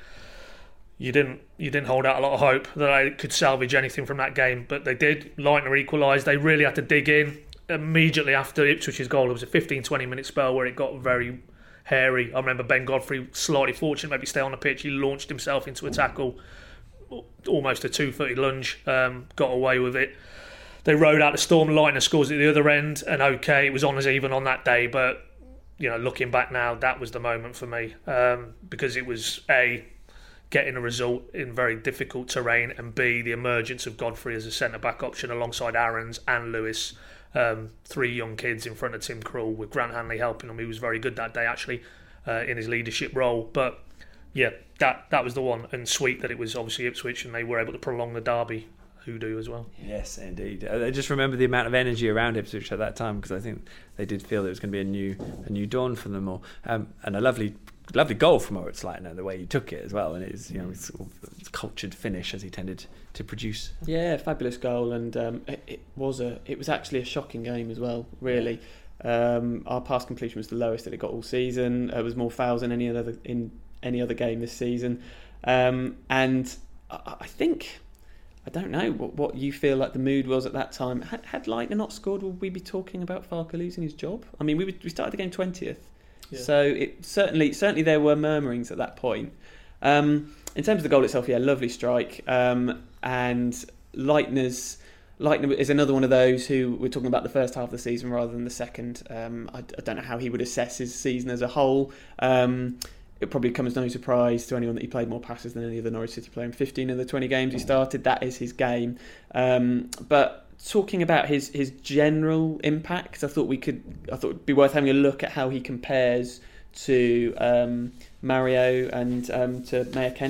G: You didn't you didn't hold out a lot of hope that they could salvage anything from that game. But they did. Leitner equalised. They really had to dig in. Immediately after Ipswich's goal, there was a fifteen to twenty minute spell where it got very hairy. I remember Ben Godfrey, slightly fortunate, maybe stay on the pitch. He launched himself into a tackle, almost a two-footed lunge, um, got away with it. They rode out the storm. Leitner scores at the other end, and okay, it was on as even on that day, but you know, looking back now, that was the moment for me, um, because it was A, getting a result in very difficult terrain, and B, the emergence of Godfrey as a centre-back option alongside Aarons and Lewis. Um, three young kids in front of Tim Krul, with Grant Hanley helping him. He was very good that day, actually, uh, in his leadership role. But yeah, that that was the one, and sweet that it was obviously Ipswich, and they were able to prolong the derby hoodoo as well.
E: Yes, indeed. I just remember the amount of energy around Ipswich at that time, because I think they did feel there was going to be a new a new dawn for them all, um, and a lovely. Lovely goal from Moritz Leitner, the way he took it as well, and it's, you know, it's, it's cultured finish as he tended to produce.
F: Yeah, fabulous goal, and um, it, it was a it was actually a shocking game as well. Really, um, our pass completion was the lowest that it got all season. It was more fouls than any other in any other game this season, um, and I, I think I don't know what, what you feel like the mood was at that time. Had, had Leitner not scored, would we be talking about Farke losing his job? I mean, we we started the game twentieth. Yeah. So it certainly, certainly there were murmurings at that point. Um, in terms of the goal itself, yeah, lovely strike. Um, and Leitner's Leitner is another one of those who we're talking about the first half of the season rather than the second. Um, I, I don't know how he would assess his season as a whole. Um, it probably comes as no surprise to anyone that he played more passes than any other Norwich City player in fifteen of the twenty games he started. That is his game. Um, but talking about his his general impact, I thought we could. I thought it'd be worth having a look at how he compares to um, Mario and um, to Mayor Kenny.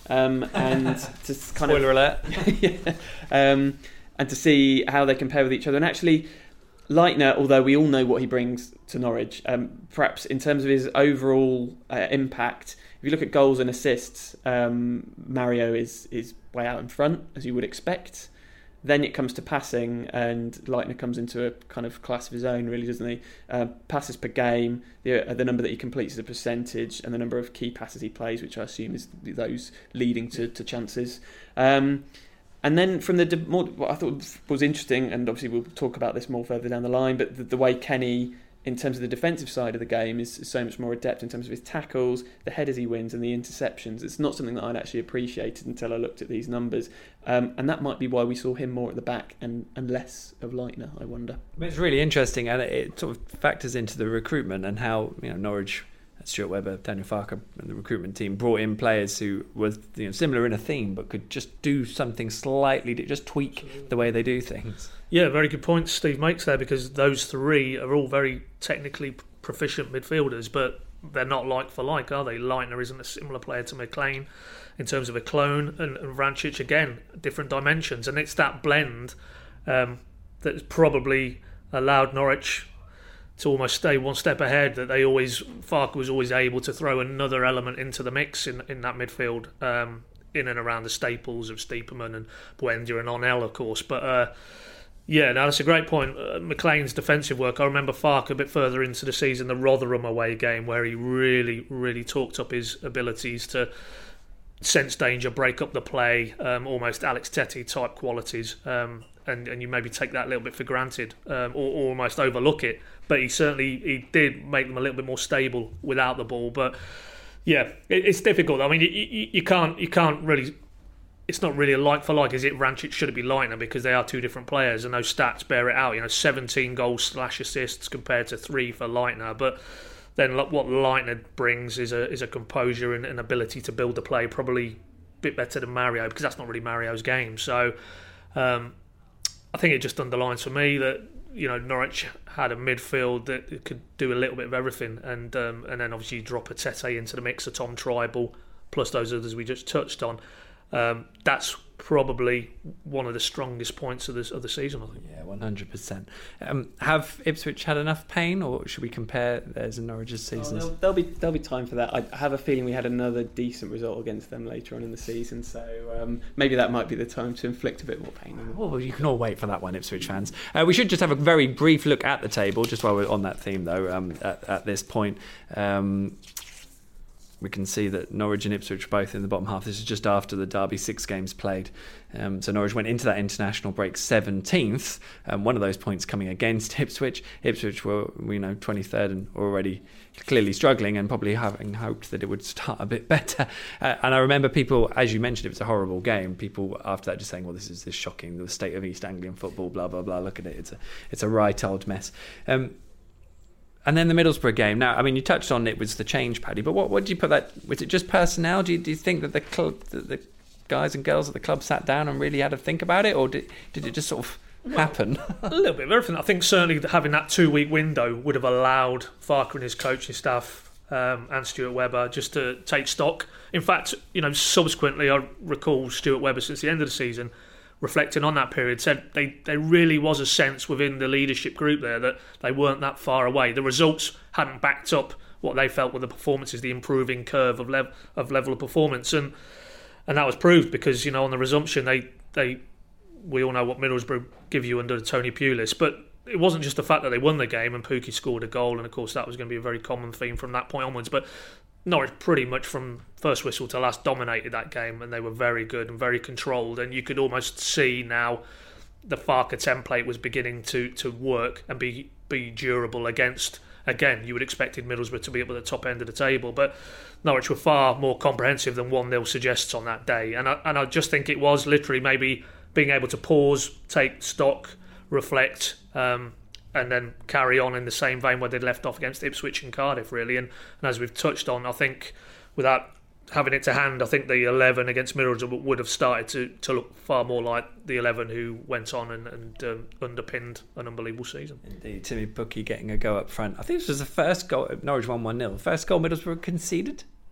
F: um, and to kind
E: Spoiler
F: of
E: alert.
F: yeah, um, and to see how they compare with each other. And actually, Leitner, although we all know what he brings to Norwich, um, perhaps in terms of his overall uh, impact, if you look at goals and assists, um, Mario is is way out in front, as you would expect. Then it comes to passing, and Leitner comes into a kind of class of his own, really, doesn't he? Uh, passes per game, the, uh, the number that he completes as a percentage, and the number of key passes he plays, which I assume is those leading to, to chances. Um, and then from the de- more, what I thought was interesting, and obviously we'll talk about this more further down the line, but the, the way Kenny, in terms of the defensive side of the game, is so much more adept in terms of his tackles, the headers he wins, and the interceptions. It's not something that I'd actually appreciated until I looked at these numbers. Um, and that might be why we saw him more at the back and, and less of Leitner, I wonder.
E: It's really interesting, and it sort of factors into the recruitment and how, you know, Norwich, Stuart Webber, Daniel Farke and the recruitment team brought in players who were, you know, similar in a theme but could just do something slightly, just tweak the way they do things.
G: Yeah, very good point Steve makes there, because those three are all very technically proficient midfielders, but they're not like for like, are they? Leitner isn't a similar player to McLean in terms of a clone, and, and Vrancic, again, different dimensions, and it's that blend um, that's probably allowed Norwich to almost stay one step ahead, that they always, Farke was always able to throw another element into the mix in, in that midfield, um, in and around the staples of Stiepermann and Buendia and Onel, of course, but uh, yeah, no, that's a great point. Uh, McLean's defensive work, I remember Farke a bit further into the season, the Rotherham away game, where he really, really talked up his abilities to sense danger, break up the play, um, almost Alex Tettey type qualities, um, and, and you maybe take that a little bit for granted, um, or, or almost overlook it. But he certainly he did make them a little bit more stable without the ball. But yeah, it, it's difficult. I mean, you, you, you can't you can't really. It's not really a like for like. Is it Vrancic? Should it be Leitner? Because they are two different players, and those stats bear it out. You know, seventeen goals slash assists compared to three for Leitner. But then what Leitner brings is a is a composure and an ability to build the play, probably a bit better than Mario, because that's not really Mario's game. So um, I think it just underlines for me that, you know, Norwich had a midfield that could do a little bit of everything, and um, and then obviously you drop a Tete into the mix, a Tom Tribal, plus those others we just touched on. Um, that's probably one of the strongest points of this of the season, I think.
E: Yeah, one hundred percent. Um, have Ipswich had enough pain, or should we compare theirs and Norwich's seasons?
F: Oh, there'll, there'll be there'll be time for that. I have a feeling we had another decent result against them later on in the season, so um, maybe that might be the time to inflict a bit more pain on them.
E: Well, you can all wait for that one, Ipswich fans. Uh, we should just have a very brief look at the table, just while we're on that theme, though. Um, at, at this point. Um, We can see that Norwich and Ipswich are both in the bottom half. This is just after the Derby six games played. Um, so Norwich went into that international break seventeenth. Um, one of those points coming against Ipswich. Ipswich were, you know, twenty-third and already clearly struggling, and probably having hoped that it would start a bit better. Uh, and I remember people, as you mentioned, it was a horrible game. People after that just saying, "Well, this is this shocking. The state of East Anglian football. Blah blah blah. Look at it. It's a it's a right old mess." Um, And then the Middlesbrough game. Now, I mean, you touched on it was the change, Paddy, but what, what do you put that... Was it just personnel? Do you, do you think that the club, that the guys and girls at the club sat down and really had to think about it, or did, did it just sort of happen?
G: A little bit of everything. I think certainly having that two-week window would have allowed Farke and his coaching staff um, and Stuart Webber just to take stock. In fact, you know, subsequently, I recall Stuart Webber since the end of the season reflecting on that period, said they there really was a sense within the leadership group there that they weren't that far away. The results hadn't backed up what they felt were the performances, the improving curve of level of level of performance, and and that was proved because, you know, on the resumption they they we all know what Middlesbrough give you under Tony Pulis, but it wasn't just the fact that they won the game and Pukki scored a goal, and of course that was going to be a very common theme from that point onwards, but Norwich pretty much from first whistle to last dominated that game, and they were very good and very controlled, and you could almost see now the Farke template was beginning to, to work and be be durable against, again, you would expected Middlesbrough to be up at the top end of the table, but Norwich were far more comprehensive than one nil suggests on that day, and I, and I just think it was literally maybe being able to pause, take stock, reflect, um, and then carry on in the same vein where they'd left off against Ipswich and Cardiff, really. And, and as we've touched on, I think without having it to hand, I think the eleven against Middlesbrough would have started to, to look far more like the eleven who went on and, and um, underpinned an unbelievable season.
E: Indeed, Timmy Pukki getting a go up front. I think this was the first goal. Norwich won one nil. First goal Middlesbrough conceded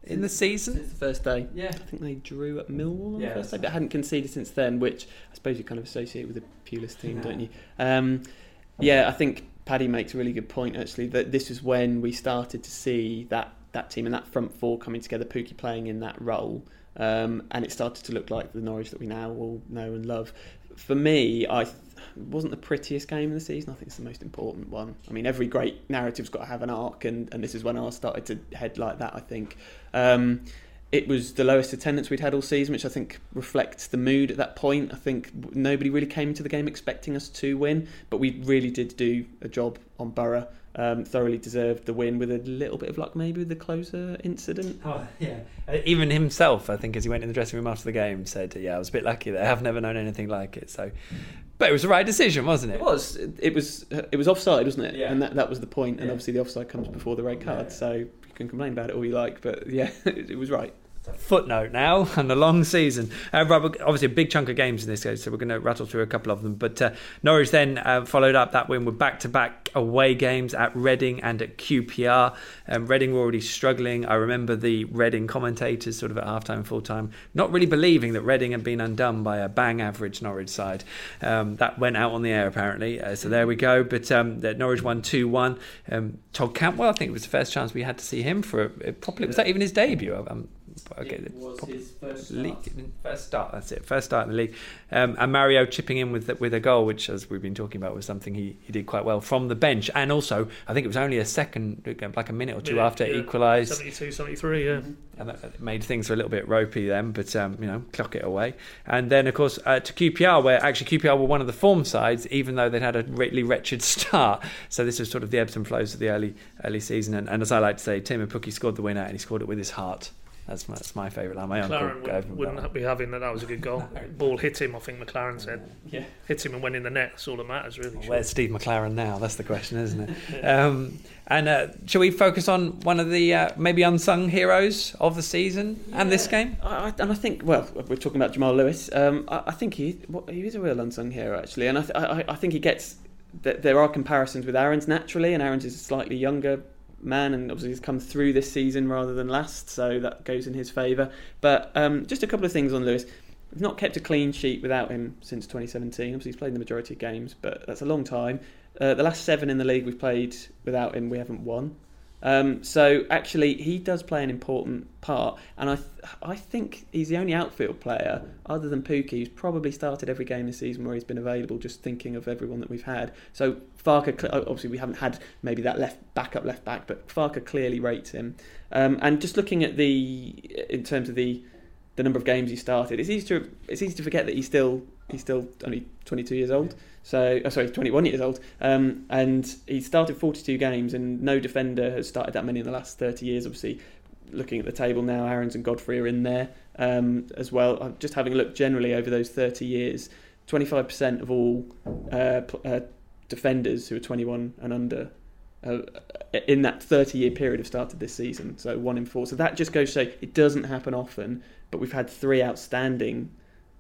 E: in the season.
F: Since the first day.
E: Yeah.
F: I think they drew at Millwall on
E: Yeah,
F: the first day,
E: that's
F: but hadn't conceded since then, which I suppose you kind of associate with the Pulis team,
E: Yeah.
F: don't you? Um, yeah, I think Paddy makes a really good point, actually, that this is when we started to see that, that team and that front four coming together, Pukki playing in that role, um, and it started to look like the Norwich that we now all know and love. For me, I th- it wasn't the prettiest game of the season. I think it's the most important one. I mean, every great narrative's got to have an arc, and, and this is when ours started to head like that, I think. Um, it was the lowest attendance we'd had all season, which I think reflects the mood at that point. I think nobody really came into the game expecting us to win, but we really did do a job on Borough. Um, thoroughly deserved the win with a little bit of luck maybe with the closer incident.
E: Oh, yeah. Uh, even himself, I think, as he went in the dressing room after the game, said, yeah, I was a bit lucky there. I've never known anything like it. So, but it was the right decision, wasn't it?
F: It was. It was It was offside, wasn't it?
E: Yeah.
F: And that, that was the point. And
E: Yeah.
F: obviously the offside comes before the red card.
E: Yeah.
F: So you can complain about it all you like. But yeah, it, it was right.
E: Footnote now and a long season. Uh, obviously, a big chunk of games in this case, so we're going to rattle through a couple of them. But uh, Norwich then uh, followed up that win with back-to-back away games at Reading and at Q P R. Um, Reading were already struggling. I remember the Reading commentators, sort of at half-time, full-time, not really believing that Reading had been undone by a bang-average Norwich side. Um, that went out on the air, apparently. Uh, so there we go. But um, Norwich won two one. Um, Todd Cantwell, I think it was the first chance we had to see him for a, probably. Was that even his debut? Um, Okay,
F: it was his first
E: league,
F: start.
E: first start. That's it. First start in the league, um, and Mario chipping in with with a goal, which, as we've been talking about, was something he, he did quite well from the bench. And also, I think it was only a second, like a minute or two
G: Minute,
E: after it
G: yeah.
E: equalised,
G: seventy-two, seventy-three, yeah.
E: and that made things a little bit ropey then. But um, you know, clock it away. And then, of course, uh, to Q P R, where actually Q P R were one of the form sides, even though they'd had a really wretched start. So this was sort of the ebbs and flows of the early early season. And, and as I like to say, Tim Pukki scored the winner, and he scored it with his heart. That's my, that's my favourite line. My
G: McLaren
E: uncle
G: would, wouldn't be having that. That was a good goal. Ball hit him, I think McLaren said.
F: Yeah.
G: Hit him and went in the net. That's all that matters, really.
E: Well, where's Steve McLaren now? That's the question, isn't it? um, and uh, shall we focus on one of the uh, maybe unsung heroes of the season yeah. and this game?
F: I, and I think, well, we're talking about Jamal Lewis. Um, I, I think he he is a real unsung hero, actually. And I, th- I, I think he gets... There are comparisons with Aarons, naturally, and Aarons is a slightly younger man, and obviously he's come through this season rather than last, so that goes in his favour. But um, just a couple of things on Lewis. We've not kept a clean sheet without him since twenty seventeen. Obviously he's played in the majority of games, but that's a long time. Uh, the last seven in the league we've played without him, we haven't won. Um, so actually he does play an important part, and I th- I think he's the only outfield player other than Pukki who's probably started every game this season where he's been available, just thinking of everyone that we've had. So Farke, obviously we haven't had maybe that left backup left back, but Farke clearly rates him. Um, and just looking at the in terms of the the number of games he started, it's easy to it's easy to forget that he's still he's still only twenty-two years old. So, oh, sorry, twenty-one years old, um, and he started forty-two games, and no defender has started that many in the last thirty years. Obviously, looking at the table now, Aarons and Godfrey are in there um, as well. I'm just having a look generally over those thirty years, twenty-five percent of all uh, uh, defenders who are twenty-one and under uh, in that thirty-year period have started this season. So one in four. So that just goes to show it doesn't happen often, but we've had three outstanding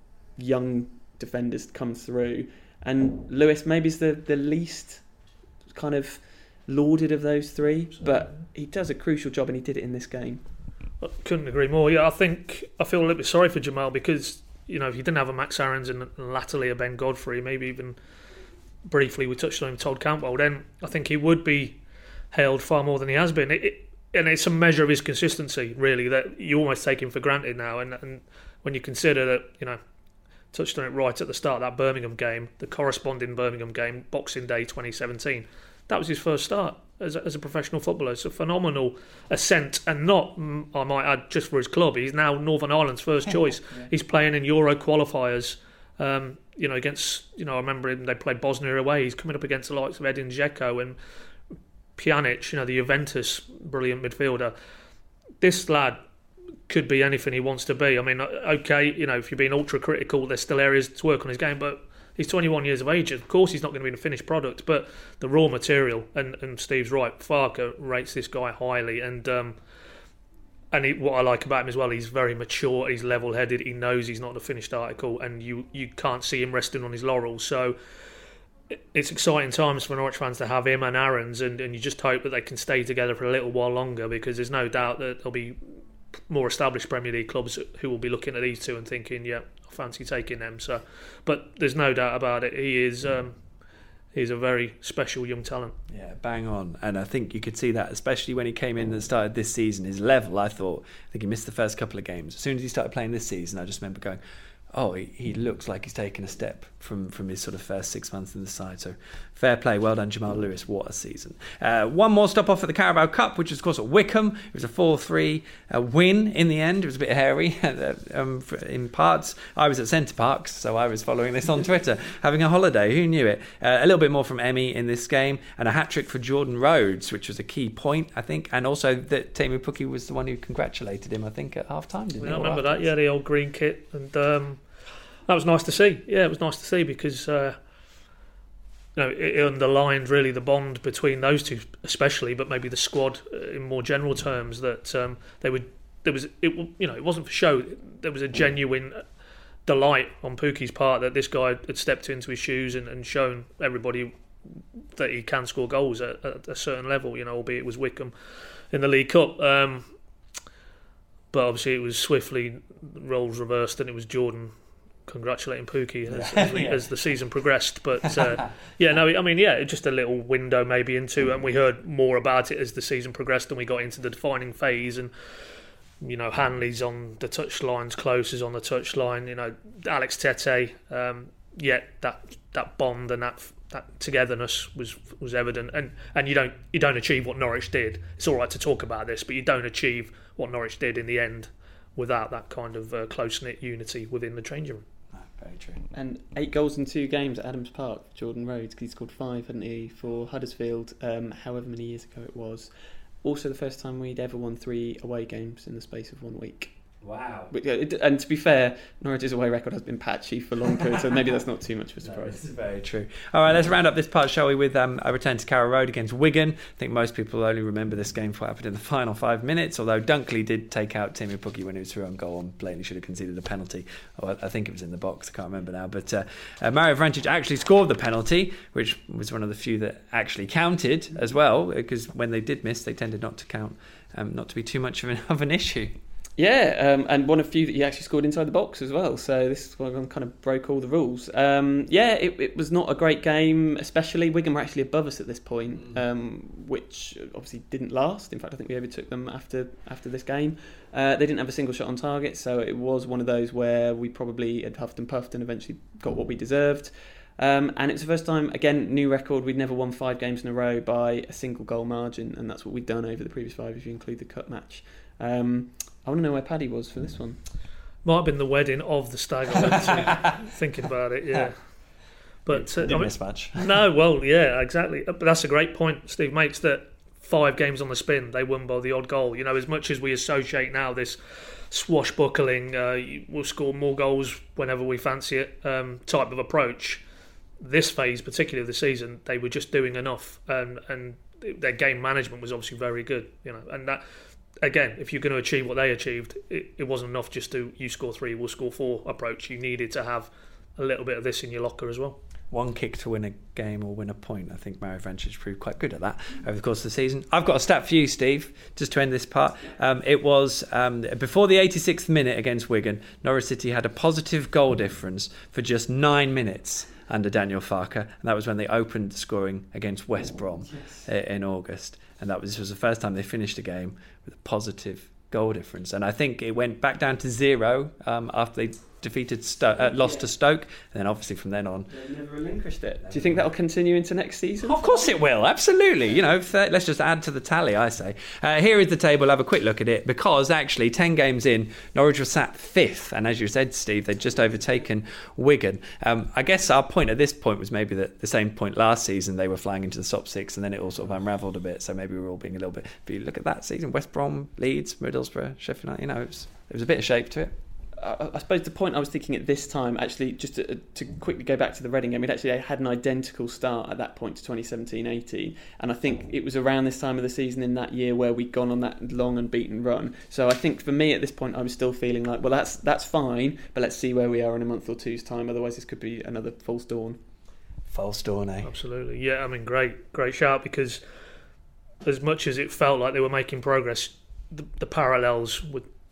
F: young defenders come through. And Lewis maybe is the, the least kind of lauded of those three, but he does a crucial job, and he did it in this game.
G: I couldn't agree more. Yeah, I think I feel a little bit sorry for Jamal because, you know, if he didn't have a Max Aarons and latterly a Ben Godfrey, maybe even briefly we touched on him, Todd Cantwell, then I think he would be hailed far more than he has been. It, it, and it's a measure of his consistency, really, that you almost take him for granted now. And, and when you consider that, you know, touched on it right at the start, that Birmingham game, the corresponding Birmingham game, Boxing Day twenty seventeen. That was his first start as a, as a professional footballer. It's a phenomenal ascent, and not, I might add, just for his club. He's now Northern Ireland's first choice. Yeah. He's playing in Euro qualifiers, um, you know, against, you know, I remember him, they played Bosnia away. He's coming up against the likes of Edin Dzeko and Pjanic, you know, the Juventus brilliant midfielder. This lad could be anything he wants to be. I mean, okay, you know, if you're being ultra critical, there's still areas to work on his game, but he's twenty-one years of age. Of course he's not going to be the finished product, but the raw material, and, and Steve's right, Farke rates this guy highly, and um, and he, what I like about him as well, he's very mature, he's level-headed, he knows he's not the finished article, and you, you can't see him resting on his laurels. So it's exciting times for Norwich fans to have him and Aarons, and, and you just hope that they can stay together for a little while longer, because there's no doubt that there'll be more established Premier League clubs who will be looking at these two and thinking, yeah, I fancy taking them. So, but there's no doubt about it. He is um, he's a very special young talent.
E: Yeah, bang on. And I think you could see that, especially when he came in and started this season. His level, I thought, I think he missed the first couple of games. As soon as he started playing this season, I just remember going, oh, he, he looks like he's taken a step from, from his sort of first six months in the side. So fair play. Well done, Jamal Lewis. What a season. Uh, one more stop off at the Carabao Cup, which is, of course, at Wickham. It was a four three uh, win in the end. It was a bit hairy um, in parts. I was at Centre Parks, so I was following this on Twitter, having a holiday. Who knew it? Uh, a little bit more from Emi in this game, and a hat-trick for Jordan Rhodes, which was a key point, I think. And also that Teemu Pukki was the one who congratulated him, I think, at half-time, didn't he?
G: I remember that, yeah, the old green kit. And um, that was nice to see. Yeah, it was nice to see because uh, you know, it underlined really the bond between those two, especially, but maybe the squad in more general terms. That um, they would, there was, it, you know, it wasn't for show. There was a genuine delight on Pukki's part that this guy had stepped into his shoes and, and shown everybody that he can score goals at, at a certain level. You know, albeit it was Wickham in the League Cup. Um, but obviously, it was swiftly roles reversed, and it was Jordan congratulating Pukki as, as, we,
E: yeah.
G: as the season progressed. But uh, yeah, no, I mean, yeah, just a little window maybe into, and we heard more about it as the season progressed and we got into the defining phase. And you know, Hanley's on the touchlines, Close is on the touchline. You know, Alex Tete. Um, yet that that bond and that that togetherness was was evident. And and you don't you don't achieve what Norwich did. It's all right to talk about this, but you don't achieve what Norwich did in the end without that kind of uh, close knit unity within the changing room.
E: Very true.
F: And eight goals in two games at Adams Park, Jordan Rhodes, because he scored five, hadn't he, for Huddersfield, um, however many years ago it was. Also the first time we'd ever won three away games in the space of one week.
E: Wow.
F: And to be fair, Norwich's away record has been patchy for long periods, so maybe that's not too much of a surprise.
E: No, this is very true. All right, let's round up this part, shall we, with um, a return to Carrow Road against Wigan. I think most people only remember this game for what happened in the final five minutes, although Dunkley did take out Teemu Pukki when he was through on goal and blatantly should have conceded a penalty. Oh, I think it was in the box, I can't remember now. But uh, uh, Mario Vrancic actually scored the penalty, which was one of the few that actually counted as well, because when they did miss, they tended not to count, um, not to be too much of an, of an issue.
F: Yeah, um, and one of few that he actually scored inside the box as well. So this one kind of broke all the rules. Um, yeah, it, it was not a great game, especially Wigan were actually above us at this point, um, which obviously didn't last. In fact, I think we overtook them after after this game. Uh, they didn't have a single shot on target, so it was one of those where we probably had huffed and puffed and eventually got what we deserved. Um, and it was the first time, again, new record, we'd never won five games in a row by a single goal margin, and that's what we'd done over the previous five if you include the cup match. Um, I want to know where Paddy was for this one.
G: Might have been the wedding of the stag. I went to, thinking about it, yeah. But uh,
E: didn't
G: I mean,
E: miss much.
G: No, well, yeah, exactly. But that's a great point Steve makes, that five games on the spin, they won by the odd goal. You know, as much as we associate now this swashbuckling, uh, we'll score more goals whenever we fancy it um, type of approach. This phase, particularly of the season, they were just doing enough, and and their game management was obviously very good. You know, and that. Again, if you're going to achieve what they achieved, it, it wasn't enough just to you score three, we'll score four approach. You needed to have a little bit of this in your locker as well.
E: One kick to win a game or win a point. I think Mario Vrancic proved quite good at that over the course of the season. I've got a stat for you, Steve, just to end this part. Um, it was um, before the eighty-sixth minute against Wigan, Norwich City had a positive goal difference for just nine minutes under Daniel Farke, and that was when they opened scoring against West Brom yes. in August. And that was, this was the first time they finished a game with a positive goal difference. And I think it went back down to zero um, after they defeated Sto- uh, lost yeah. to Stoke, and then obviously from then on
F: they never relinquished it. Do you think that'll continue into next season?
E: Of course it will, absolutely. You know, th- let's just add to the tally, I say. Uh, here is the table. Have a quick look at it, because actually ten games in, Norwich was sat fifth, and as you said, Steve, they'd just overtaken Wigan. um, I guess our point at this point was maybe that the same point last season, they were flying into the top six, and then it all sort of unravelled a bit, so maybe we were all being a little bit, but you look at that season, West Brom, Leeds, Middlesbrough, Sheffield United, you know, it was, it was a bit of shape to it.
F: I, I suppose the point I was thinking at this time, actually, just to, to quickly go back to the Reading game, it actually had an identical start at that point to twenty seventeen eighteen, and I think it was around this time of the season in that year where we'd gone on that long unbeaten run. So I think for me at this point, I was still feeling like, well, that's that's fine, but let's see where we are in a month or two's time. Otherwise, this could be another false dawn.
E: False dawn, eh?
G: Absolutely, yeah. I mean, great, great shout, because as much as it felt like they were making progress, the, the parallels with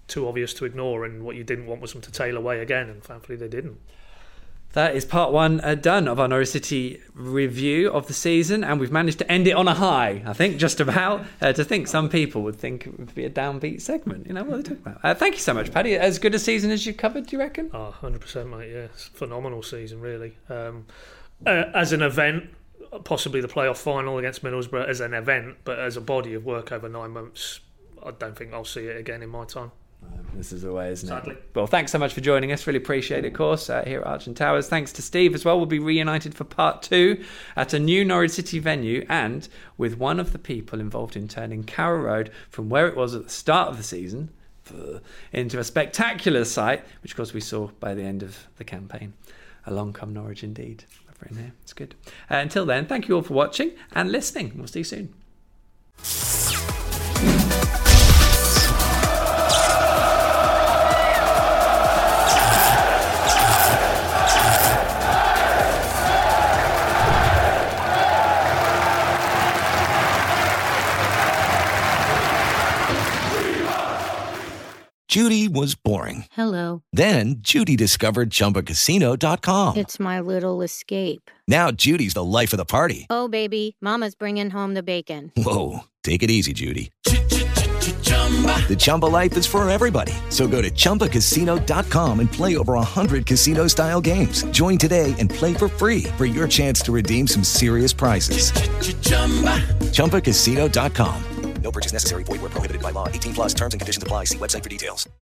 G: too obvious to ignore, and what you didn't want was them to tail away again, and thankfully they didn't.
E: That is part one uh, done of our Norwich City review of the season, and we've managed to end it on a high, I think, just about. Uh, to think some people would think it would be a downbeat segment. You know, what are they talking about? Uh, thank you so much, Paddy. As good a season as you've covered, do you reckon?
G: Oh, one hundred percent, mate, yeah. It's a phenomenal season, really. Um, uh, as an event, possibly the playoff final against Middlesbrough as an event, but as a body of work over nine months, I don't think I'll see it again in my time.
E: This is the way, isn't
G: Sadly.
E: it? Well, thanks so much for joining us. Really appreciate it, of course, uh, here at Arch and Towers. Thanks to Steve as well. We'll be reunited for part two at a new Norwich City venue and with one of the people involved in turning Carrow Road from where it was at the start of the season into a spectacular sight, which, of course, we saw by the end of the campaign. Along come Norwich indeed. Over in there. It's good. Uh, until then, thank you all for watching and listening. We'll see you soon.
A: Judy was boring.
M: Hello.
A: Then Judy discovered Chumba Casino dot com.
M: It's my little escape.
A: Now Judy's the life of the party.
M: Oh, baby, mama's bringing home the bacon.
A: Whoa, take it easy, Judy. The Chumba life is for everybody. So go to Chumba Casino dot com and play over one hundred casino-style games. Join today and play for free for your chance to redeem some serious prizes. Chumba Casino dot com. No purchase necessary. Void where prohibited by law. eighteen plus terms and conditions apply. See website for details.